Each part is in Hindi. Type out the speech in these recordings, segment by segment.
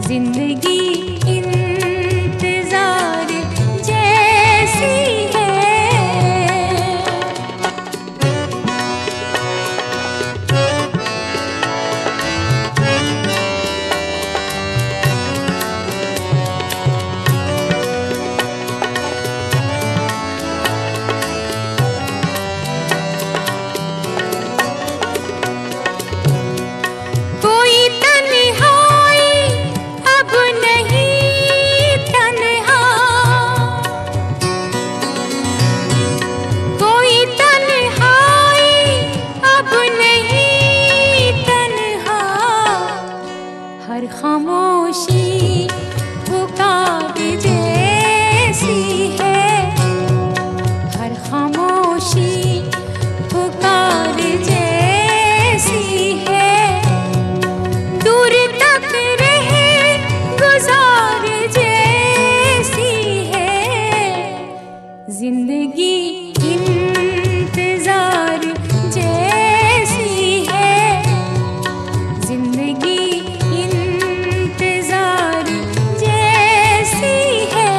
जिंदगी इंतजार जैसी है। कोई तन्हाई अब नहीं तन्हा, कोई तन्हाई अब नहीं तन्हा। हर खामोशी पुकार जैसी है, हर खामोशी पुकार जैसी है। दूर तक रहे गुजार जैसी है। जिंदगी इंतजार जैसी है, जिंदगी इंतजार जैसी है।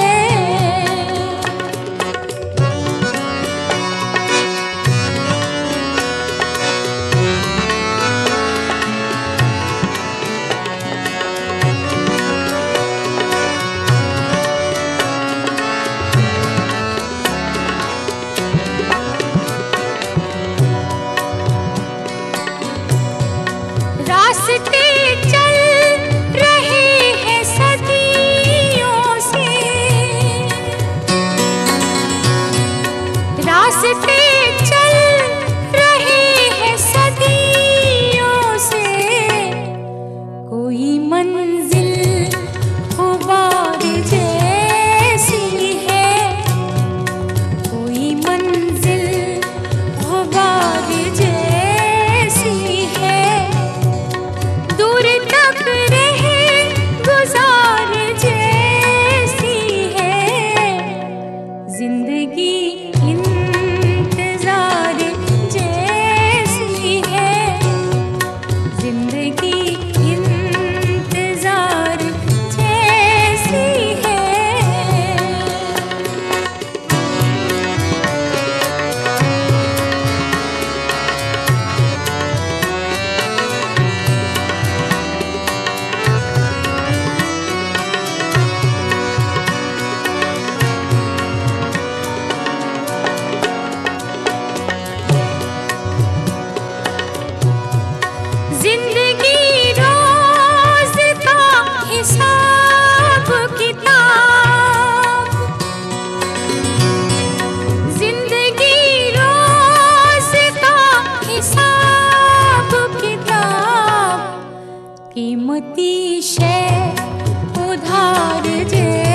रास्ते चल रहे हैं सदियों से, रास्ते चल रहे हैं सदियों से। कोई मंजिल खुबार जैसी है, कोई मंजिल खुबार जैसी है। दूर तक रहे गुजार जैसी है। जिंदगी इंतजार जैसी है, जिंदगी इंतजार जैसी है। जिंदगी रोज का हिसाब किताब, जिंदगी रोज का हिसाब किताब। कीमती शे उधार जे